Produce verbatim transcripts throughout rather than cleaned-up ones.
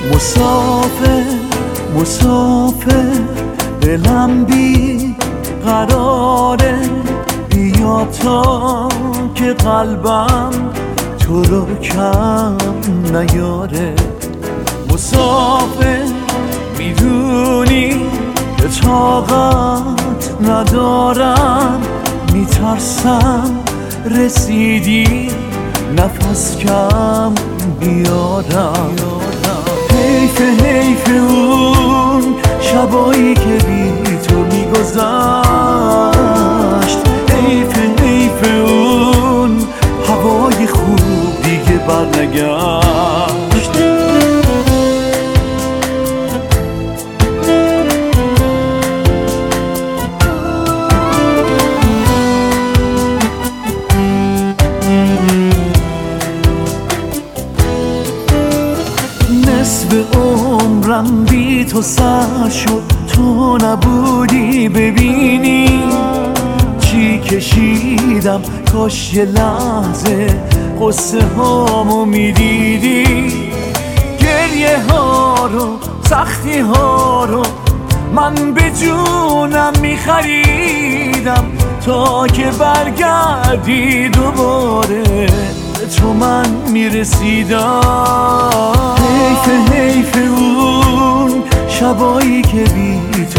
مسافر مسافر دلم بی قراره، بیا تا که قلبم تو رو کم نیاره. مسافر میدونی که طاقت ندارم، میترسم رسیدی نفس کم بیارم. حیف حیف اون شبایی که بی تو میگذشت، حیف حیف اون هوای خوب دیگه برنگشت. نصف عمرم بی تو سر شد، تو نبودی ببینی چی کشیدم. کاش یه لحظه قصه هامو میدیدی، گریه ها رو سختی ها رو من به جونم میخریدم تا که برگردی دوباره تو من میرسیدم. حیف حیف اون شبایی که بی تو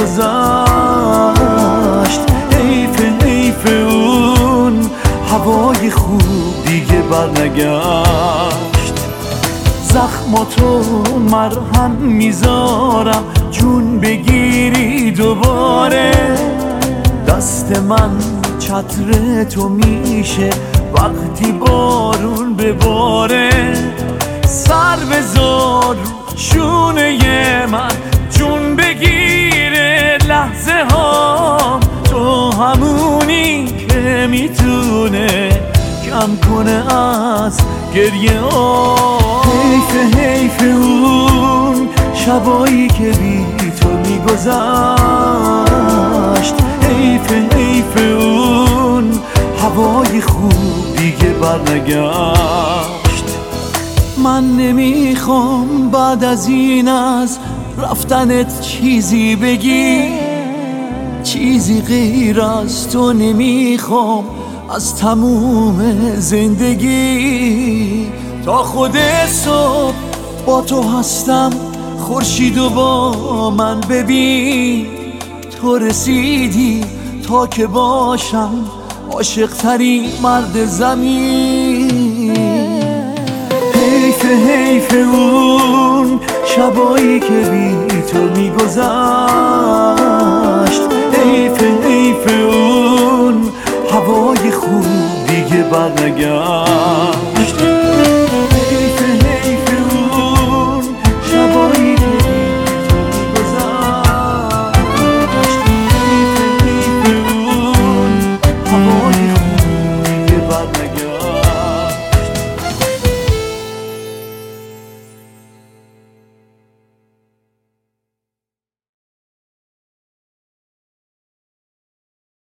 میگذشت، حیف حیف اون هوای خوب دیگه برنگشت. زخماتو مرهم میذارم جون بگیری دوباره، دست من چتر تو میشه وقتی بارون بباره. سر بذار رو شونه من جون بگیره لحظه ها، تو همونی که میتونه کم کنه از گریه ها. حیف حیف اون شبایی که بی تو میگذشت، حیف حیف اون هوای خوب دیگه برنگشت. من نمیخوام بعد از این از رفتنت چیزی بگی، چیزی غیر از تو نمیخوام از تموم زندگی. تا خود صبح با تو هستم، خورشید و با من ببین. تو رسیدی تا که باشم عاشق ترین مرد زمین. حیف حیف اون شبایی که بی تو میگذشت، حیف حیف اون هوای خوب دیگه برنگشت.